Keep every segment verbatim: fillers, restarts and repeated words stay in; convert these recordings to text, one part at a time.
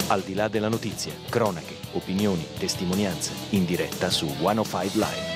Al di là della notizia, cronache, opinioni, testimonianze, in diretta su centocinque Live.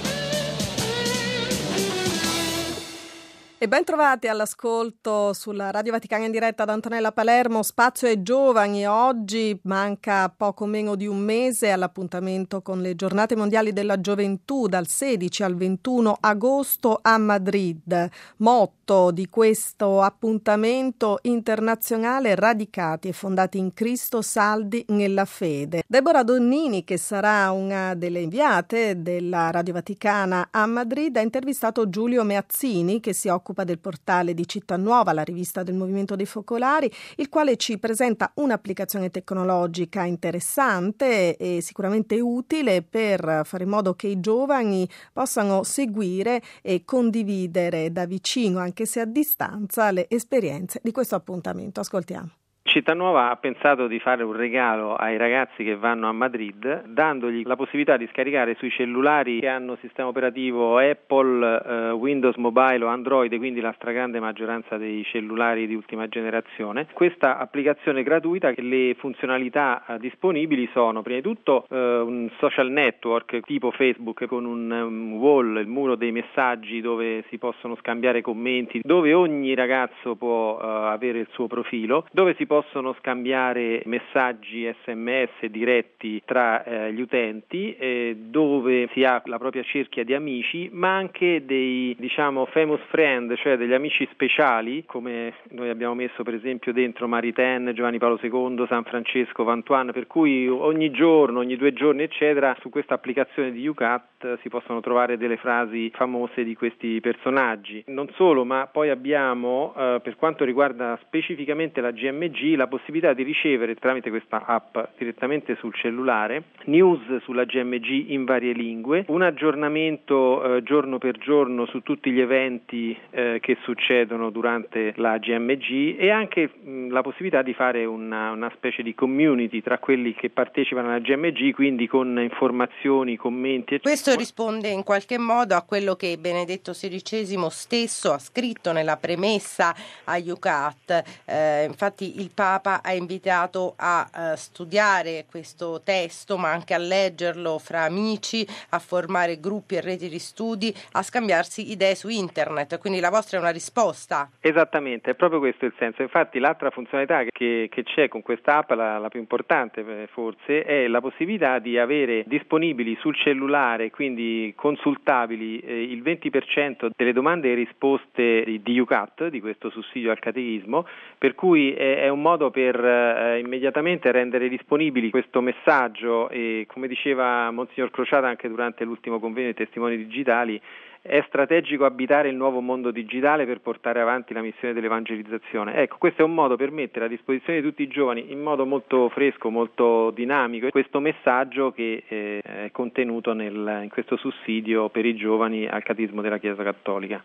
E ben trovati all'ascolto sulla Radio Vaticana in diretta da Antonella Palermo. Spazio ai giovani. Oggi manca poco meno di un mese all'appuntamento con le giornate mondiali della gioventù dal sedici al ventuno agosto a Madrid. Motto di questo appuntamento internazionale: radicati e fondati in Cristo, saldi nella fede. Deborah Donnini, che sarà una delle inviate della Radio Vaticana a Madrid, ha intervistato Giulio Meazzini, che si occupa del portale di Città Nuova, la rivista del Movimento dei Focolari, il quale ci presenta un'applicazione tecnologica interessante e sicuramente utile per fare in modo che i giovani possano seguire e condividere da vicino, anche se a distanza, le esperienze di questo appuntamento. Ascoltiamo. Città Nuova ha pensato di fare un regalo ai ragazzi che vanno a Madrid, dandogli la possibilità di scaricare sui cellulari che hanno sistema operativo Apple, eh, Windows Mobile o Android, quindi la stragrande maggioranza dei cellulari di ultima generazione, questa applicazione gratuita. Le funzionalità eh, disponibili sono prima di tutto eh, un social network tipo Facebook con un um, wall, il muro dei messaggi dove si possono scambiare commenti, dove ogni ragazzo può eh, avere il suo profilo, dove si possono scambiare messaggi sms diretti tra eh, gli utenti, eh, dove si ha la propria cerchia di amici, ma anche dei, diciamo, famous friend, cioè degli amici speciali, come noi abbiamo messo per esempio dentro Maritain, Giovanni Paolo secondo, San Francesco, Vantuan, per cui ogni giorno, ogni due giorni eccetera, su questa applicazione di U C A T si possono trovare delle frasi famose di questi personaggi. Non solo, ma poi abbiamo eh, per quanto riguarda specificamente la G M G la possibilità di ricevere tramite questa app direttamente sul cellulare news sulla G M G in varie lingue, un aggiornamento eh, giorno per giorno su tutti gli eventi eh, che succedono durante la G M G e anche mh, la possibilità di fare una, una specie di community tra quelli che partecipano alla G M G, quindi con informazioni, commenti eccetera. Questo risponde in qualche modo a quello che Benedetto sedicesimo stesso ha scritto nella premessa a U C A T. Eh, infatti il Papa ha invitato a uh, studiare questo testo, ma anche a leggerlo fra amici, a formare gruppi e reti di studi, a scambiarsi idee su internet. Quindi la vostra è una risposta. Esattamente, è proprio questo il senso. Infatti l'altra funzionalità che, che c'è con questa app, la, la più importante forse, è la possibilità di avere disponibili sul cellulare, quindi consultabili, eh, il venti per cento delle domande e risposte di, di U C A T, di questo sussidio al catechismo, per cui è, è un modo per eh, immediatamente rendere disponibili questo messaggio e, come diceva Monsignor Crociata anche durante l'ultimo convegno dei testimoni digitali, è strategico abitare il nuovo mondo digitale per portare avanti la missione dell'evangelizzazione. Ecco, questo è un modo per mettere a disposizione di tutti i giovani in modo molto fresco, molto dinamico, questo messaggio che eh, è contenuto nel, in questo sussidio per i giovani al Catechismo della Chiesa Cattolica.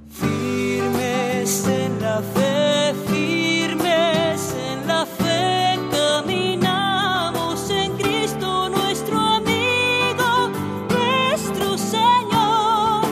Firmes en la fe, firmes en la fe, caminamos en Cristo nuestro amigo, nuestro Señor.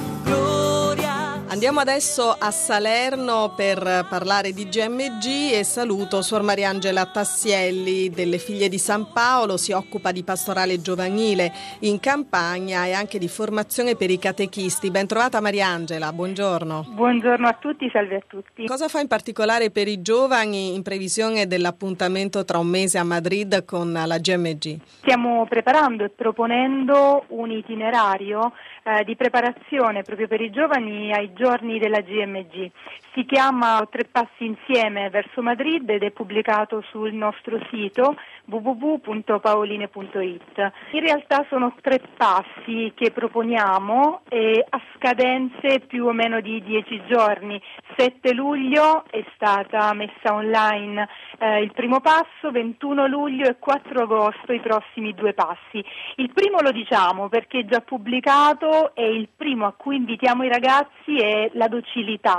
Gloria. Andiamo adesso a Salerno per parlare di G M G e saluto Suor Mariangela Tassielli delle Figlie di San Paolo. Si occupa di pastorale giovanile in campagna e anche di formazione per i catechisti. Ben trovata Mariangela, buongiorno. Buongiorno a tutti, salve a tutti. Cosa fa in particolare per i giovani in previsione dell'appuntamento tra un mese a Madrid con la G M G? Stiamo preparando e proponendo un itinerario eh, di preparazione proprio per i giovani ai giorni della G M G. Si chiama Tre passi insieme verso Madrid ed è pubblicato sul nostro sito w w w punto paoline punto i t. In realtà sono tre passi che proponiamo eh, a scadenze più o meno di dieci giorni. sette luglio è stata messa online eh, il primo passo, ventuno luglio e quattro agosto i prossimi due passi. Il primo lo diciamo perché è già pubblicato e il primo a cui invitiamo i ragazzi è la docilità.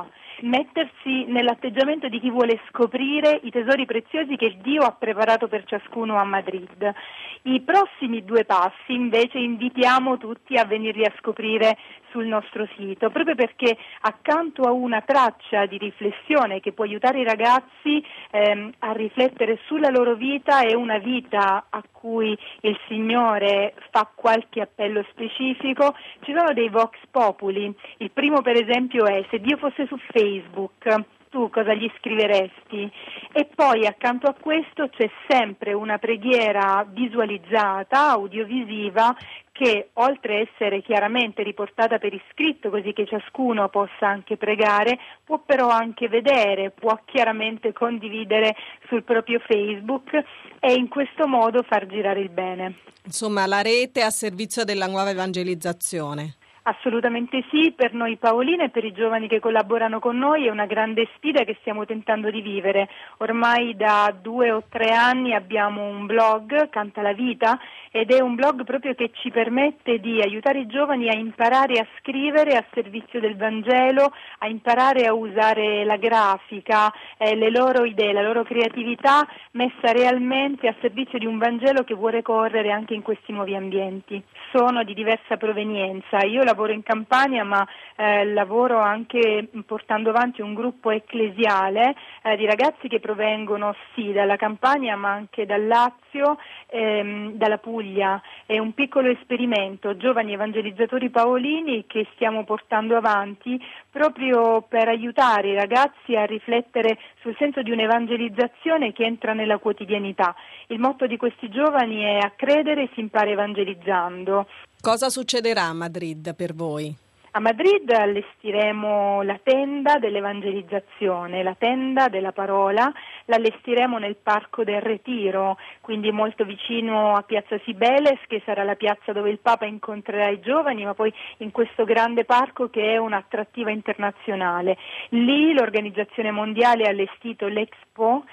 mettersi nell'atteggiamento di chi vuole scoprire i tesori preziosi che Dio ha preparato per ciascuno a Madrid. I prossimi due passi invece invitiamo tutti a venirli a scoprire sul nostro sito, proprio perché accanto a una traccia di riflessione che può aiutare i ragazzi ehm, a riflettere sulla loro vita e una vita a cui il Signore fa qualche appello specifico, ci sono dei vox populi. Il primo per esempio è: se Dio fosse su Facebook, tu cosa gli scriveresti? E poi accanto a questo c'è sempre una preghiera visualizzata, audiovisiva, che oltre a essere chiaramente riportata per iscritto così che ciascuno possa anche pregare, può però anche vedere, può chiaramente condividere sul proprio Facebook e in questo modo far girare il bene. Insomma, la rete a servizio della nuova evangelizzazione. Assolutamente sì, per noi Paoline e per i giovani che collaborano con noi è una grande sfida che stiamo tentando di vivere. Ormai da due o tre anni abbiamo un blog, Canta la Vita, ed è un blog proprio che ci permette di aiutare i giovani a imparare a scrivere a servizio del Vangelo, a imparare a usare la grafica, eh, le loro idee, la loro creatività messa realmente a servizio di un Vangelo che vuole correre anche in questi nuovi ambienti. Sono di diversa provenienza. Io lavoro in Campania, ma eh, lavoro anche portando avanti un gruppo ecclesiale eh, di ragazzi che provengono sì dalla Campania, ma anche dal Lazio, ehm, dalla Puglia. È un piccolo esperimento, giovani evangelizzatori paolini, che stiamo portando avanti proprio per aiutare i ragazzi a riflettere sul senso di un'evangelizzazione che entra nella quotidianità. Il motto di questi giovani è: a credere si impara evangelizzando. Cosa succederà a Madrid per voi? A Madrid allestiremo la tenda dell'evangelizzazione, la tenda della parola, l'allestiremo nel Parco del Retiro, quindi molto vicino a Piazza Cibeles, che sarà la piazza dove il Papa incontrerà i giovani, ma poi in questo grande parco che è un'attrattiva internazionale. Lì l'Organizzazione Mondiale ha allestito l'Expo,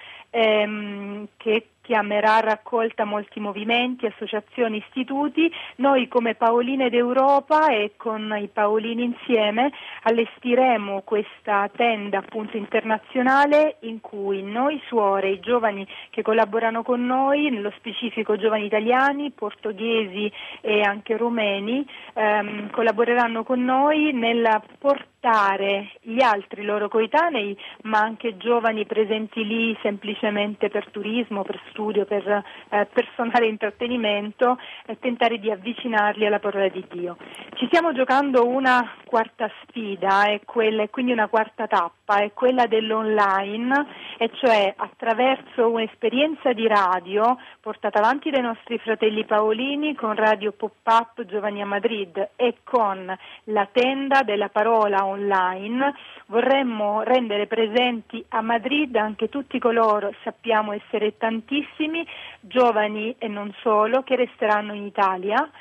ehm, che chiamerà a raccolta molti movimenti, associazioni, istituti. Noi come Paoline d'Europa e con i Paolini insieme allestiremo questa tenda appunto internazionale in cui noi suore, i giovani che collaborano con noi, nello specifico giovani italiani, portoghesi e anche rumeni, ehm, collaboreranno con noi nella portare gli altri loro coetanei, ma anche giovani presenti lì semplicemente per turismo, per studio, per eh, personale intrattenimento, e tentare di avvicinarli alla parola di Dio. Ci stiamo giocando una quarta sfida, è quella, quindi una quarta tappa, è quella dell'online, e cioè attraverso un'esperienza di radio portata avanti dai nostri fratelli paolini con Radio Pop-Up Giovani a Madrid e con la tenda della parola online, vorremmo rendere presenti a Madrid anche tutti coloro, sappiamo essere tantissimi, giovani e non solo, che resteranno in Italia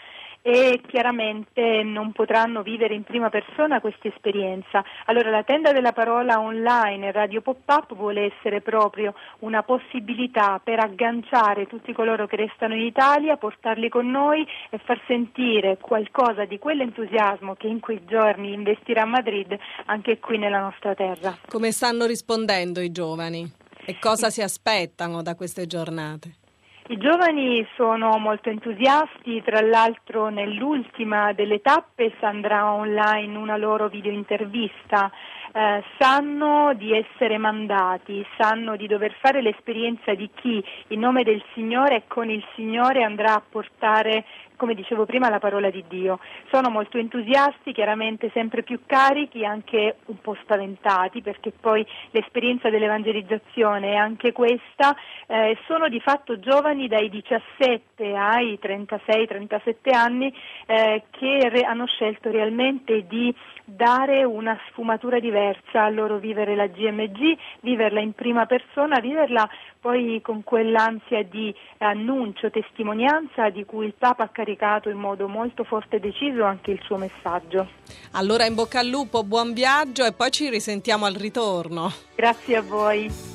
e chiaramente non potranno vivere in prima persona questa esperienza. Allora la tenda della parola online e Radio Pop-Up vuole essere proprio una possibilità per agganciare tutti coloro che restano in Italia, portarli con noi e far sentire qualcosa di quell'entusiasmo che in quei giorni investirà a Madrid anche qui nella nostra terra. Come stanno rispondendo i giovani e cosa si aspettano da queste giornate? I giovani sono molto entusiasti, tra l'altro nell'ultima delle tappe andrà online una loro videointervista, eh, sanno di essere mandati, sanno di dover fare l'esperienza di chi in nome del Signore e con il Signore andrà a portare, come dicevo prima, la parola di Dio. Sono molto entusiasti, chiaramente sempre più carichi, anche un po' spaventati, perché poi l'esperienza dell'evangelizzazione è anche questa. Eh, sono di fatto giovani dai diciassette ai trentasei trentasette anni eh, che re- hanno scelto realmente di dare una sfumatura diversa al loro vivere la G M G, viverla in prima persona, viverla poi con quell'ansia di annuncio, testimonianza di cui il Papa ha caricato in modo molto forte e deciso anche il suo messaggio. Allora in bocca al lupo, buon viaggio e poi ci risentiamo al ritorno. Grazie a voi.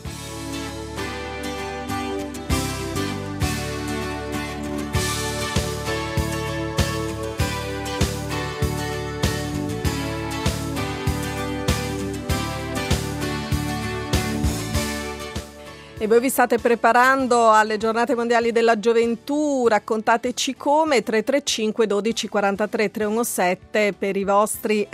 E voi vi state preparando alle giornate mondiali della gioventù, raccontateci come. Tre tre cinque dodici quarantatré trecentossette per i vostri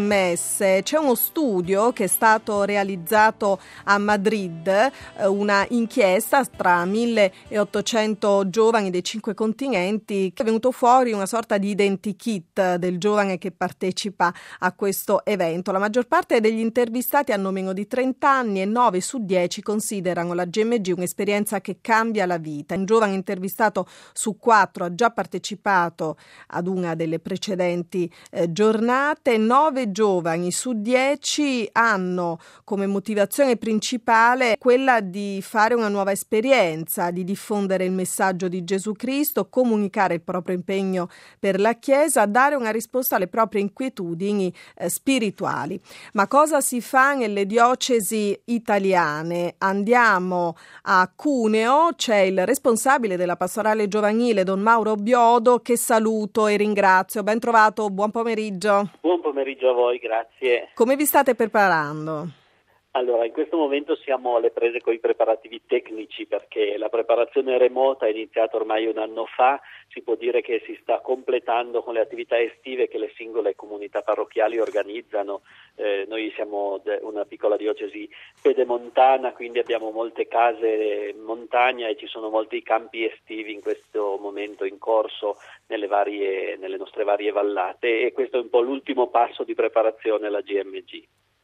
sms. C'è uno studio che è stato realizzato a Madrid, una inchiesta tra milleottocento giovani dei cinque continenti, che è venuto fuori una sorta di identikit del giovane che partecipa a questo evento. La maggior parte degli intervistati hanno meno di trenta anni e nove su dieci considerano la G M G un'esperienza che cambia la vita. Un giovane intervistato su quattro ha già partecipato ad una delle precedenti eh, giornate. Nove giovani su dieci hanno come motivazione principale quella di fare una nuova esperienza, di diffondere il messaggio di Gesù Cristo, comunicare il proprio impegno per la Chiesa, dare una risposta alle proprie inquietudini eh, spirituali. Ma cosa si fa nelle diocesi italiane? Andiamo a Cuneo, c'è il responsabile della pastorale giovanile, Don Mauro Biodo, che saluto e ringrazio. Ben trovato, buon pomeriggio. Buon pomeriggio a voi, grazie. Come vi state preparando? Allora, in questo momento siamo alle prese con i preparativi tecnici, perché la preparazione remota è iniziata ormai un anno fa. Si può dire che si sta completando con le attività estive che le singole comunità parrocchiali organizzano. Eh, noi siamo de- una piccola diocesi pedemontana, quindi abbiamo molte case in montagna e ci sono molti campi estivi in questo momento in corso nelle varie, nelle nostre varie vallate, e questo è un po' l'ultimo passo di preparazione alla G M G.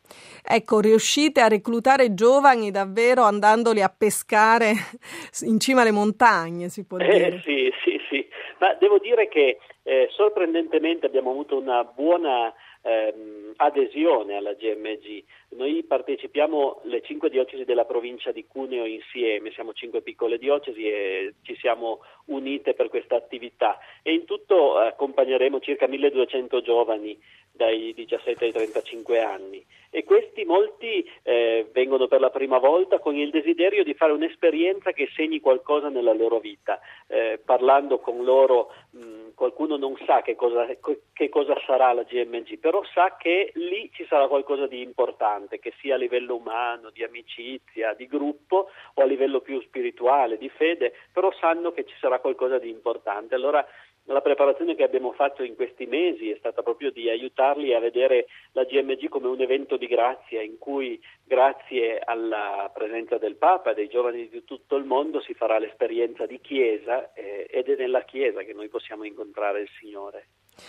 Ecco, riuscite a reclutare giovani davvero andandoli a pescare in cima alle montagne, si può dire? Eh, sì, sì, sì, ma devo dire che eh, sorprendentemente abbiamo avuto una buona ehm, adesione alla G M G. Noi partecipiamo le cinque diocesi della provincia di Cuneo insieme, siamo cinque piccole diocesi e ci siamo unite per questa attività, e in tutto accompagneremo circa milleduecento giovani dai diciassette ai trentacinque anni, e questi molti eh, vengono per la prima volta con il desiderio di fare un'esperienza che segni qualcosa nella loro vita. Eh, parlando con loro mh, qualcuno non sa che cosa, che cosa sarà la G M G, però sa che lì ci sarà qualcosa di importante, che sia a livello umano, di amicizia, di gruppo, o a livello più spirituale, di fede, però sanno che ci sarà qualcosa di importante. Allora la preparazione che abbiamo fatto in questi mesi è stata proprio di aiutarli a vedere la G M G come un evento di grazia, in cui grazie alla presenza del Papa e dei giovani di tutto il mondo si farà l'esperienza di Chiesa, eh, ed è nella Chiesa che noi possiamo incontrare il Signore.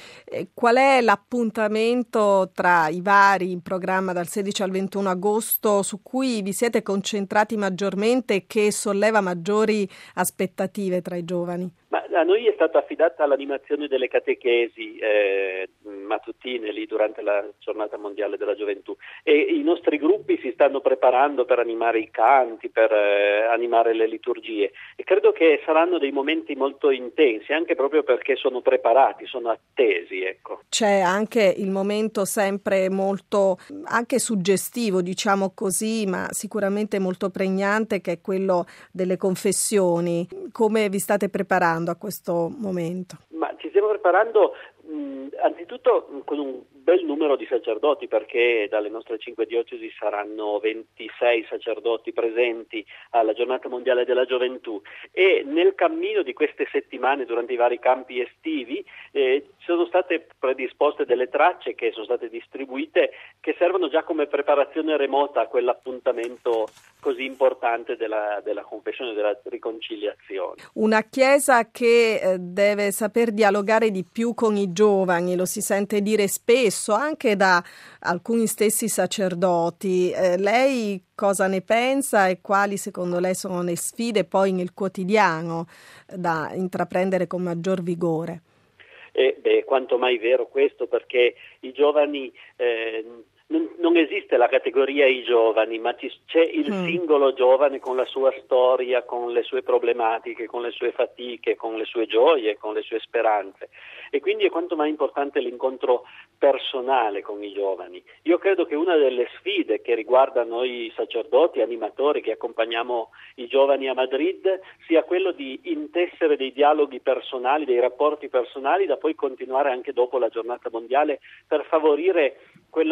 E qual è l'appuntamento tra i vari in programma dal sedici al ventuno agosto su cui vi siete concentrati maggiormente e che solleva maggiori aspettative tra i giovani? Ma a noi è stata affidata l'animazione delle catechesi eh, mattutine lì durante la giornata mondiale della gioventù, e i nostri gruppi si stanno preparando per animare i canti, per eh, animare le liturgie, e credo che saranno dei momenti molto intensi, anche proprio perché sono preparati, sono attesi, ecco. C'è anche il momento sempre molto anche suggestivo, diciamo così, ma sicuramente molto pregnante, che è quello delle confessioni. Come vi state preparando a questo momento? Ma ci stiamo preparando mh, anzitutto mh, con un bel numero di sacerdoti, perché dalle nostre cinque diocesi saranno ventisei sacerdoti presenti alla giornata mondiale della gioventù, e nel cammino di queste settimane durante i vari campi estivi eh, sono state predisposte delle tracce che sono state distribuite, che servono già come preparazione remota a quell'appuntamento così importante della, della confessione, della riconciliazione. Una Chiesa che eh, deve saper dialogare di più con i giovani, lo si sente dire spesso anche da alcuni stessi sacerdoti. Eh, lei cosa ne pensa e quali secondo lei sono le sfide poi nel quotidiano da intraprendere con maggior vigore? Eh, beh, quanto mai vero questo, perché i giovani eh, non, non esiste la categoria i giovani, ma ci, c'è il mm. singolo giovane con la sua storia, con le sue problematiche, con le sue fatiche, con le sue gioie, con le sue speranze, e quindi è quanto mai importante l'incontro personale con i giovani. Io credo che una delle sfide che riguarda noi sacerdoti, animatori che accompagniamo i giovani a Madrid, sia quello di intessere dei dialoghi personali, dei rapporti personali da poi continuare anche dopo la giornata mondiale, per favorire quella che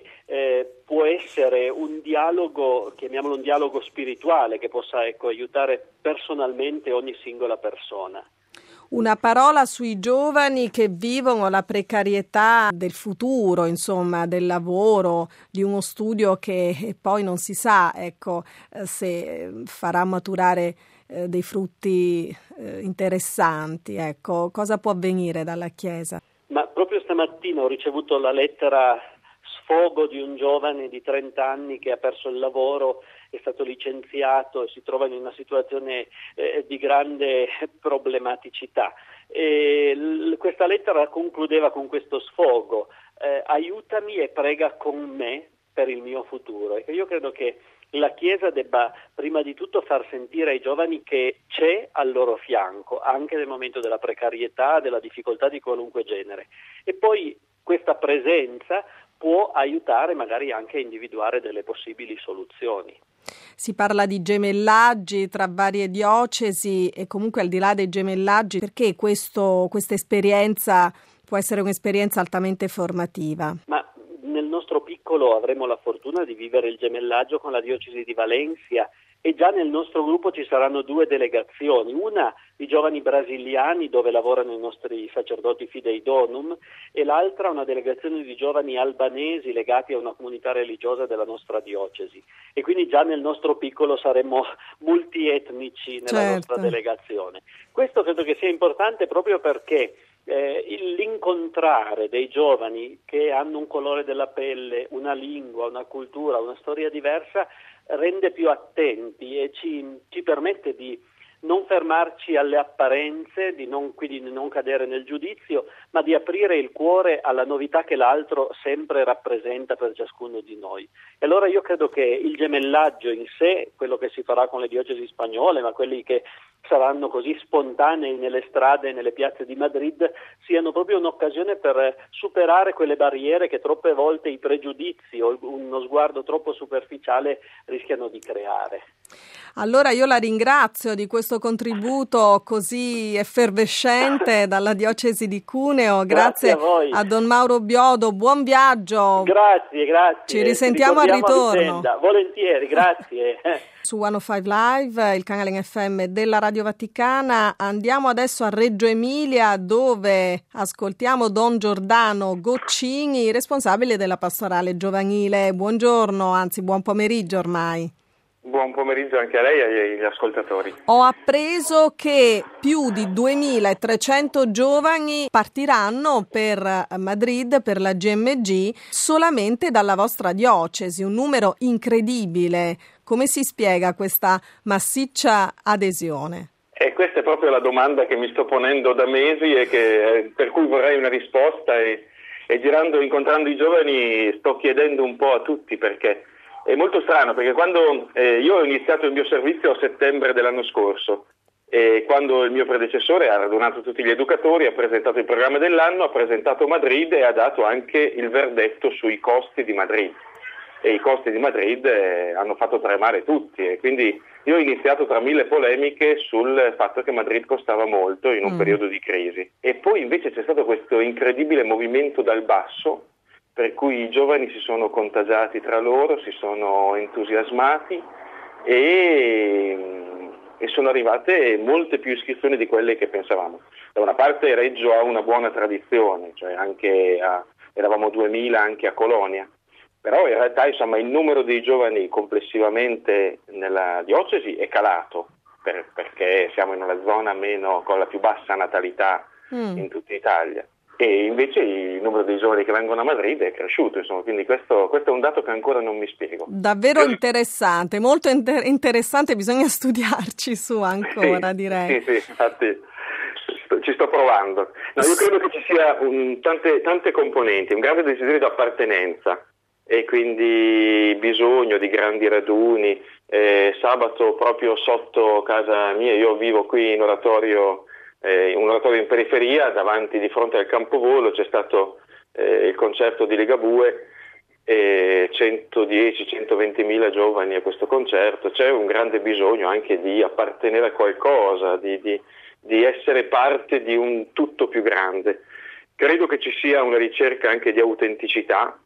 eh, può essere un dialogo, chiamiamolo un dialogo spirituale, che possa ecco, aiutare personalmente ogni singola persona. Una parola sui giovani che vivono la precarietà del futuro, insomma, del lavoro, di uno studio che poi non si sa, ecco, se farà maturare eh, dei frutti eh, interessanti, ecco. Cosa può avvenire dalla Chiesa? Ma proprio stamattina ho ricevuto la lettera sfogo di un giovane di trenta anni che ha perso il lavoro, è stato licenziato e si trova in una situazione eh, di grande problematicità. E l- questa lettera concludeva con questo sfogo: eh, aiutami e prega con me per il mio futuro. E io credo che la Chiesa debba prima di tutto far sentire ai giovani che c'è al loro fianco, anche nel momento della precarietà, della difficoltà di qualunque genere. E poi questa presenza può aiutare magari anche a individuare delle possibili soluzioni. Si parla di gemellaggi tra varie diocesi e comunque al di là dei gemellaggi, perché questo, questa esperienza può essere un'esperienza altamente formativa? Ma nel nostro piccolo avremo la fortuna di vivere il gemellaggio con la diocesi di Valencia e già nel nostro gruppo ci saranno due delegazioni, una i giovani brasiliani dove lavorano i nostri sacerdoti Fidei Donum e l'altra una delegazione di giovani albanesi legati a una comunità religiosa della nostra diocesi, e quindi già nel nostro piccolo saremo multietnici nella certo. nostra delegazione. Questo credo che sia importante proprio perché Eh, l'incontrare dei giovani che hanno un colore della pelle, una lingua, una cultura, una storia diversa rende più attenti e ci, ci permette di non fermarci alle apparenze, di non, quindi di non cadere nel giudizio, ma di aprire il cuore alla novità che l'altro sempre rappresenta per ciascuno di noi. E allora io credo che il gemellaggio in sé, quello che si farà con le diocesi spagnole, ma quelli che saranno così spontanei nelle strade e nelle piazze di Madrid, siano proprio un'occasione per superare quelle barriere che troppe volte i pregiudizi o uno sguardo troppo superficiale rischiano di creare. Allora io la ringrazio di questo contributo così effervescente dalla diocesi di Cuneo. Grazie, grazie a voi. A Don Mauro Biodo, buon viaggio. Grazie, grazie. Ci risentiamo al ritorno. Volentieri, grazie. Su centocinque Live, il canale in F M della Radio Vaticana. Andiamo adesso a Reggio Emilia, dove ascoltiamo Don Giordano Goccini, responsabile della pastorale giovanile. Buongiorno, anzi buon pomeriggio ormai. Buon pomeriggio anche a lei e agli ascoltatori. Ho appreso che più di duemilatrecento giovani partiranno per Madrid, per la G M G, solamente dalla vostra diocesi, un numero incredibile. Come si spiega questa massiccia adesione? E questa è proprio la domanda che mi sto ponendo da mesi e che, per cui vorrei una risposta e, e girando, incontrando i giovani, sto chiedendo un po' a tutti, perché è molto strano, perché quando eh, io ho iniziato il mio servizio a settembre dell'anno scorso e quando il mio predecessore ha radunato tutti gli educatori, ha presentato il programma dell'anno, ha presentato Madrid e ha dato anche il verdetto sui costi di Madrid. E i costi di Madrid eh, hanno fatto tremare tutti, e quindi io ho iniziato tra mille polemiche sul fatto che Madrid costava molto in un mm. periodo di crisi, e poi invece c'è stato questo incredibile movimento dal basso, per cui i giovani si sono contagiati tra loro, si sono entusiasmati e, e sono arrivate molte più iscrizioni di quelle che pensavamo. Da una parte Reggio ha una buona tradizione, cioè anche a, eravamo duemila anche a Colonia, però in realtà insomma il numero dei giovani complessivamente nella diocesi è calato, per, perché siamo in una zona meno con la più bassa natalità mm. in tutta Italia. E invece il numero dei giovani che vengono a Madrid è cresciuto, insomma, quindi questo, questo è un dato che ancora non mi spiego. Davvero interessante, molto inter- interessante, bisogna studiarci su ancora, sì, direi. Sì, sì, infatti ci sto provando. No, io credo che ci sia un, tante, tante componenti, un grande desiderio di appartenenza e quindi bisogno di grandi raduni. Eh, sabato proprio sotto casa mia, io vivo qui in oratorio, Eh, un oratorio in periferia, davanti di fronte al Campovolo c'è stato eh, il concerto di Ligabue, eh, centodieci centoventimila giovani a questo concerto. C'è un grande bisogno anche di appartenere a qualcosa, di, di, di essere parte di un tutto più grande. Credo che ci sia una ricerca anche di autenticità,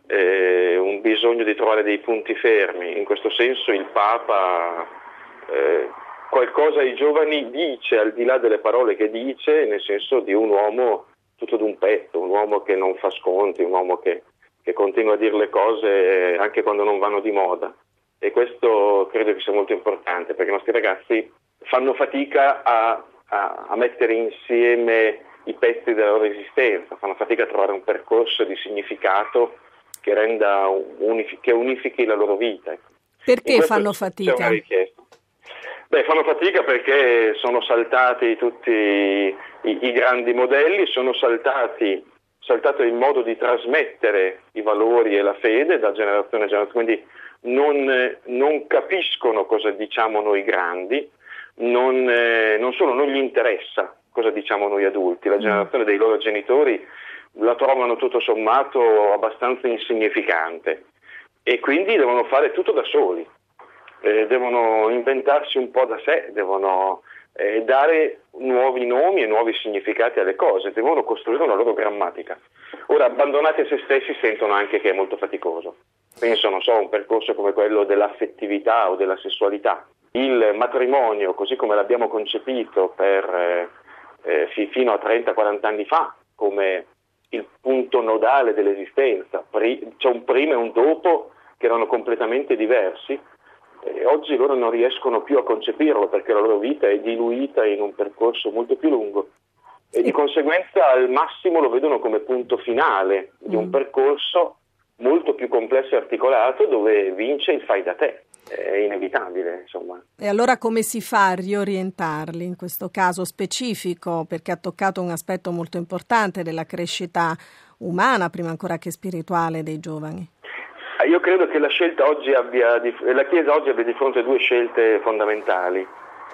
eh, un bisogno di trovare dei punti fermi. In questo senso il Papa eh, qualcosa ai giovani dice, al di là delle parole che dice, nel senso di un uomo tutto d'un pezzo, un uomo che non fa sconti, un uomo che, che continua a dire le cose anche quando non vanno di moda. E questo credo che sia molto importante, perché i nostri ragazzi fanno fatica a, a, a mettere insieme i pezzi della loro esistenza, fanno fatica a trovare un percorso di significato che renda unifi- che unifichi la loro vita. Perché fanno fatica? C'è una richiesta. Beh, fanno fatica perché sono saltati tutti i, i grandi modelli, sono saltati, saltato il modo di trasmettere i valori e la fede da generazione a generazione, quindi non, non capiscono cosa diciamo noi grandi, non, eh, non solo non gli interessa cosa diciamo noi adulti, la generazione dei loro genitori la trovano tutto sommato abbastanza insignificante e quindi devono fare tutto da soli. Eh, devono inventarsi un po' da sé, devono eh, dare nuovi nomi e nuovi significati alle cose, devono costruire una loro grammatica. Ora, abbandonati a se stessi, sentono anche che è molto faticoso. Penso, non so, a un percorso come quello dell'affettività o della sessualità. Il matrimonio, così come l'abbiamo concepito per, eh, f- fino a trenta quaranta anni fa, come il punto nodale dell'esistenza, Pri- c'è un prima e un dopo che erano completamente diversi. E oggi loro non riescono più a concepirlo perché la loro vita è diluita in un percorso molto più lungo e di conseguenza al massimo lo vedono come punto finale di un percorso molto più complesso e articolato dove vince il fai da te. È inevitabile, insomma. E allora come si fa a riorientarli in questo caso specifico, perché ha toccato un aspetto molto importante della crescita umana prima ancora che spirituale dei giovani? Io credo che la scelta oggi abbia, la Chiesa oggi abbia di fronte due scelte fondamentali.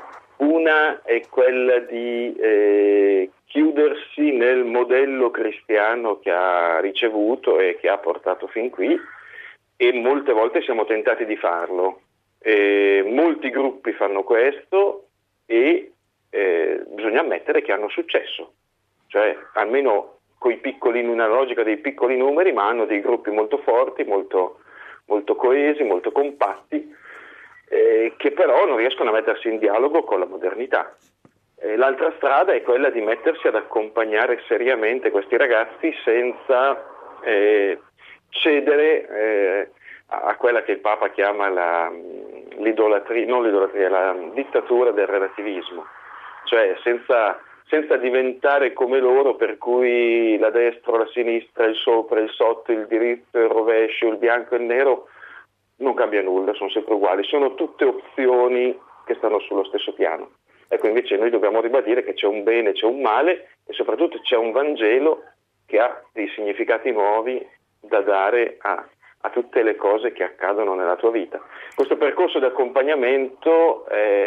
Una è quella di eh, chiudersi nel modello cristiano che ha ricevuto e che ha portato fin qui, e molte volte siamo tentati di farlo. E molti gruppi fanno questo e eh, bisogna ammettere che hanno successo, cioè almeno coi piccoli, in una logica dei piccoli numeri, ma hanno dei gruppi molto forti, molto, molto coesi, molto compatti, eh, che però non riescono a mettersi in dialogo con la modernità. Eh, l'altra strada è quella di mettersi ad accompagnare seriamente questi ragazzi senza eh, cedere eh, a quella che il Papa chiama la, l'idolatria, non l'idolatria, la dittatura del relativismo, cioè senza... senza diventare come loro, per cui la destra o la sinistra, il sopra, il sotto, il diritto, il rovescio, il bianco e il nero, non cambia nulla, sono sempre uguali, sono tutte opzioni che stanno sullo stesso piano. Ecco, invece noi dobbiamo ribadire che c'è un bene, c'è un male e soprattutto c'è un Vangelo che ha dei significati nuovi da dare a, a tutte le cose che accadono nella tua vita. Questo percorso di accompagnamento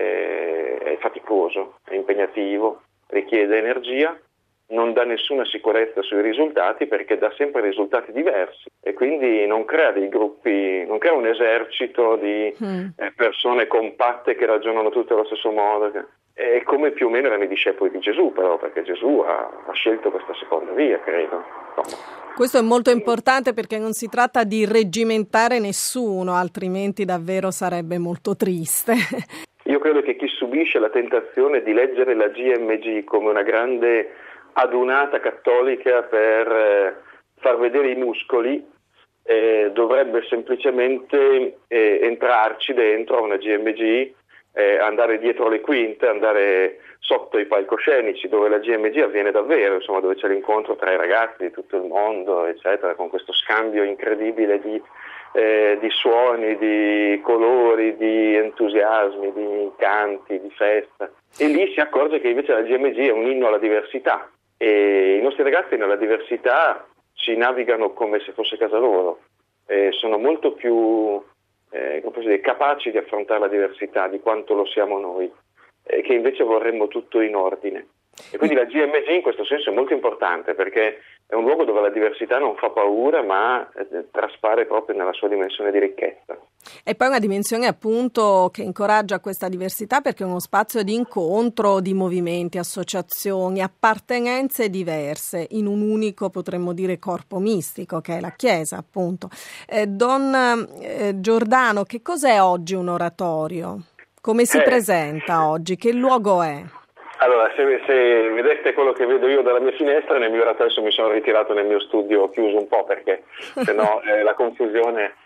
è, è faticoso, è impegnativo, richiede energia, non dà nessuna sicurezza sui risultati perché dà sempre risultati diversi e quindi non crea dei gruppi, non crea un esercito di mm. eh, persone compatte che ragionano tutte allo stesso modo. È come più o meno erano i discepoli di Gesù, però, perché Gesù ha, ha scelto questa seconda via, credo. Insomma. Questo è molto importante perché non si tratta di reggimentare nessuno, altrimenti davvero sarebbe molto triste. Io credo che chi subisce la tentazione di leggere la G M G come una grande adunata cattolica per eh, far vedere i muscoli eh, dovrebbe semplicemente eh, entrarci dentro a una G M G, eh, andare dietro le quinte, andare sotto i palcoscenici dove la G M G avviene davvero, insomma, dove c'è l'incontro tra i ragazzi di tutto il mondo, eccetera, con questo scambio incredibile di Eh, di suoni, di colori, di entusiasmi, di canti, di festa. E lì si accorge che invece la G M G è un inno alla diversità e i nostri ragazzi nella diversità ci navigano come se fosse casa loro, e sono molto più eh, come posso dire, capaci di affrontare la diversità di quanto lo siamo noi, eh, che invece vorremmo tutto in ordine. E quindi la G M G in questo senso è molto importante perché è un luogo dove la diversità non fa paura, ma eh, traspare proprio nella sua dimensione di ricchezza. E poi una dimensione appunto che incoraggia questa diversità, perché è uno spazio di incontro di movimenti, associazioni, appartenenze diverse in un unico, potremmo dire, corpo mistico che è la Chiesa, appunto. Eh, Don eh, Giordano, che cos'è oggi un oratorio? Come si eh. presenta oggi? Che luogo è? Allora, se, se vedeste quello che vedo io dalla mia finestra, nel mio adesso mi sono ritirato nel mio studio, chiuso un po' perché sennò eh, la confusione...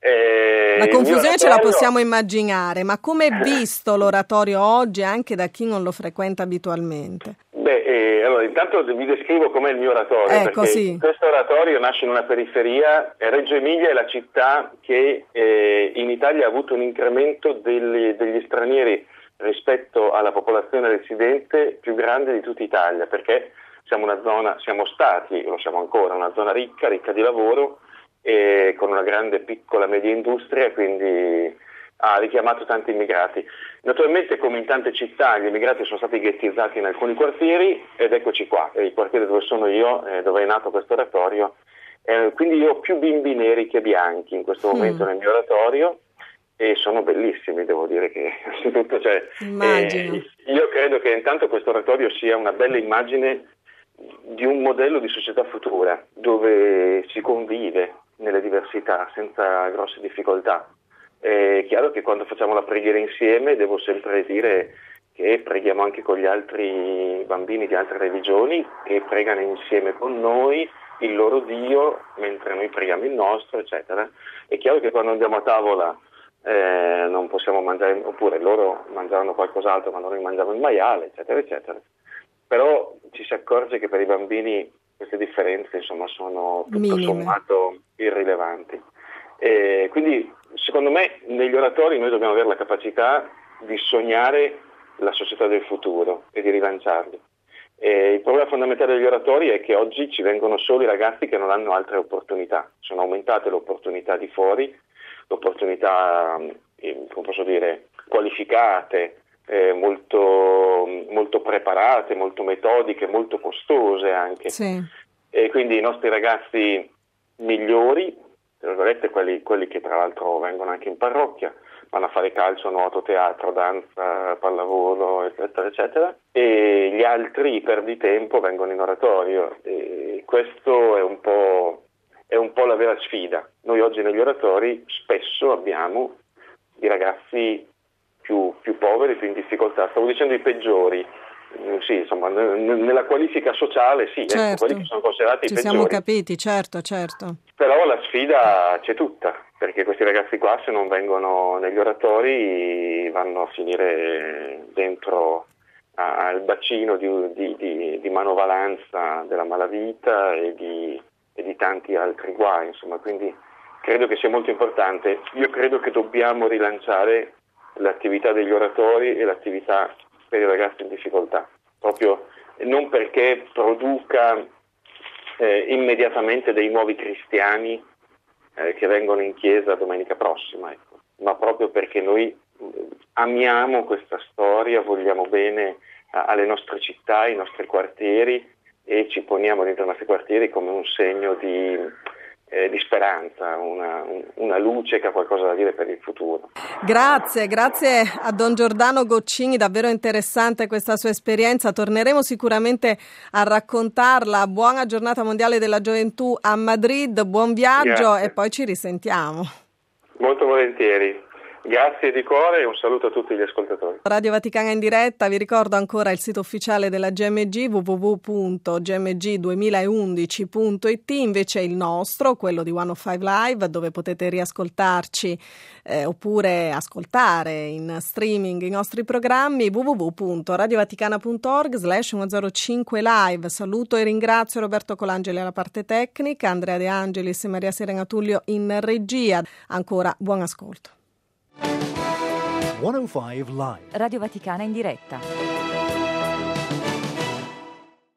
Eh, la confusione oratorio... ce la possiamo immaginare, ma come è visto l'oratorio oggi anche da chi non lo frequenta abitualmente? Beh, eh, allora intanto vi descrivo com'è il mio oratorio, ecco, perché sì. Questo oratorio nasce in una periferia. Reggio Emilia è la città che eh, in Italia ha avuto un incremento degli, degli stranieri rispetto alla popolazione residente più grande di tutta Italia, perché siamo una zona, siamo stati, lo siamo ancora, una zona ricca, ricca di lavoro, e con una grande, piccola, media industria, quindi ha richiamato tanti immigrati. Naturalmente, come in tante città, gli immigrati sono stati ghettizzati in alcuni quartieri, ed eccoci qua, il quartiere dove sono io, eh, dove è nato questo oratorio, eh, quindi io ho più bimbi neri che bianchi in questo momento mm. nel mio oratorio, e sono bellissimi, devo dire che anzitutto, cioè, eh, io credo che intanto questo oratorio sia una bella immagine di un modello di società futura, dove si convive nelle diversità senza grosse difficoltà. È chiaro che quando facciamo la preghiera insieme devo sempre dire che preghiamo anche con gli altri bambini di altre religioni, che pregano insieme con noi il loro Dio mentre noi preghiamo il nostro, eccetera. È chiaro che quando andiamo a tavola eh, non possiamo mangiare, oppure loro mangiavano qualcos'altro quando noi mangiamo il maiale, eccetera, eccetera. Però ci si accorge che per i bambini queste differenze, insomma, sono tutto minime, sommato irrilevanti. E quindi, secondo me, negli oratori noi dobbiamo avere la capacità di sognare la società del futuro e di rilanciarli. E il problema fondamentale degli oratori è che oggi ci vengono solo i ragazzi che non hanno altre opportunità. Sono aumentate le opportunità di fuori, le opportunità, come posso dire, qualificate, Eh, molto, molto preparate, molto metodiche, molto costose anche. Sì. E quindi i nostri ragazzi migliori, tra virgolette, quelli, quelli che tra l'altro vengono anche in parrocchia, vanno a fare calcio, nuoto, teatro, danza, pallavolo, eccetera, eccetera, e gli altri, i perditempo, vengono in oratorio. E questo è un po', è un po' la vera sfida. Noi oggi negli oratori spesso abbiamo i ragazzi Più, più poveri, più in difficoltà, stavo dicendo i peggiori, sì, insomma, n- nella qualifica sociale sì, certo. ecco, quelli che sono considerati Ci i peggiori. Ci siamo capiti, certo, certo. Però la sfida c'è tutta, perché questi ragazzi qua, se non vengono negli oratori, vanno a finire dentro a, al bacino di, di, di, di manovalanza della malavita e di, e di tanti altri guai, insomma, quindi credo che sia molto importante. Io credo che dobbiamo rilanciare l'attività degli oratori e l'attività per i ragazzi in difficoltà, proprio non perché produca eh, immediatamente dei nuovi cristiani eh, che vengono in chiesa domenica prossima, ecco, ma proprio perché noi amiamo questa storia, vogliamo bene a, alle nostre città, ai nostri quartieri, e ci poniamo dentro i nostri quartieri come un segno di Eh, di speranza, una, un, una luce che ha qualcosa da dire per il futuro. Grazie, grazie a Don Giordano Goccini, davvero interessante questa sua esperienza, torneremo sicuramente a raccontarla. Buona giornata mondiale della gioventù a Madrid, buon viaggio. Grazie. E poi ci risentiamo. Molto volentieri. Grazie di cuore e un saluto a tutti gli ascoltatori. Radio Vaticana in diretta, vi ricordo ancora il sito ufficiale della G M G w w w punto g m g duemilaundici punto i t, invece il nostro, quello di centocinque Live, dove potete riascoltarci eh, oppure ascoltare in streaming i nostri programmi, w w w punto radiovaticana punto org slash centocinque live. Saluto e ringrazio Roberto Colangeli alla parte tecnica, Andrea De Angelis e Maria Serena Tullio in regia. Ancora buon ascolto. centocinque Live. Radio Vaticana in diretta.